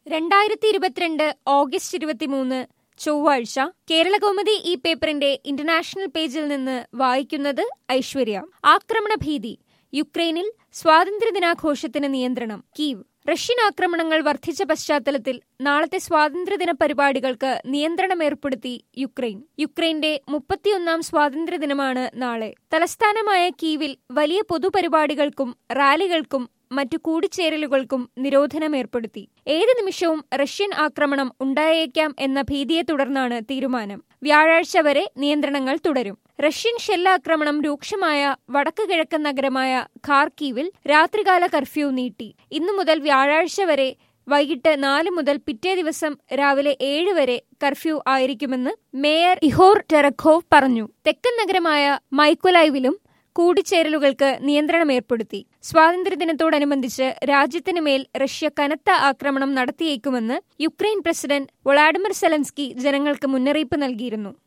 2022 August 23 ചൊവ്വാഴ്ച കേരളകൗമുദി ഈ പേപ്പറിന്റെ ഇന്റർനാഷണൽ പേജിൽ നിന്ന് വായിക്കുന്നത് ഐശ്വര്യ. ആക്രമണഭീതി യുക്രൈനിൽ സ്വാതന്ത്ര്യദിനാഘോഷത്തിന് നിയന്ത്രണം. കീവ്. റഷ്യൻ ആക്രമണങ്ങൾ വർദ്ധിച്ച പശ്ചാത്തലത്തിൽ നാളത്തെ സ്വാതന്ത്ര്യദിന പരിപാടികൾക്ക് നിയന്ത്രണമേർപ്പെടുത്തി യുക്രൈൻ. യുക്രൈന്റെ 31ാം സ്വാതന്ത്ര്യദിനമാണ് നാളെ. തലസ്ഥാനമായ കീവിൽ വലിയ പൊതുപരിപാടികൾക്കും റാലികൾക്കും മറ്റു കൂടിച്ചേരലുകൾക്കും നിരോധനമേർപ്പെടുത്തി. ഏത് നിമിഷവും റഷ്യൻ ആക്രമണം ഉണ്ടായേക്കാം എന്ന ഭീതിയെ തുടർന്നാണ് തീരുമാനം. വ്യാഴാഴ്ച വരെ നിയന്ത്രണങ്ങൾ തുടരും. റഷ്യൻ ഷെല്ലാക്രമണം രൂക്ഷമായ വടക്ക് കിഴക്കൻ നഗരമായ ഖാർക്കീവിൽ രാത്രികാല കർഫ്യൂ നീട്ടി. ഇന്നു മുതൽ വ്യാഴാഴ്ച വരെ വൈകിട്ട് 4 മുതൽ പിറ്റേ ദിവസം രാവിലെ 7 വരെ കർഫ്യൂ ആയിരിക്കുമെന്ന് മേയർ ഇഹോർ ടെറഖോവ് പറഞ്ഞു. തെക്കൻ നഗരമായ മൈക്കൊലൈവിലും കൂടിച്ചേരലുകൾക്ക് നിയന്ത്രണമേർപ്പെടുത്തി. സ്വാതന്ത്ര്യദിനത്തോടനുബന്ധിച്ച് രാജ്യത്തിന് മേൽ റഷ്യ കനത്ത ആക്രമണം നടത്തിയേക്കുമെന്ന് യുക്രൈൻ പ്രസിഡന്റ് വൊളാഡിമിർ സെലൻസ്കി ജനങ്ങൾക്ക് മുന്നറിയിപ്പ് നൽകിയിരുന്നു.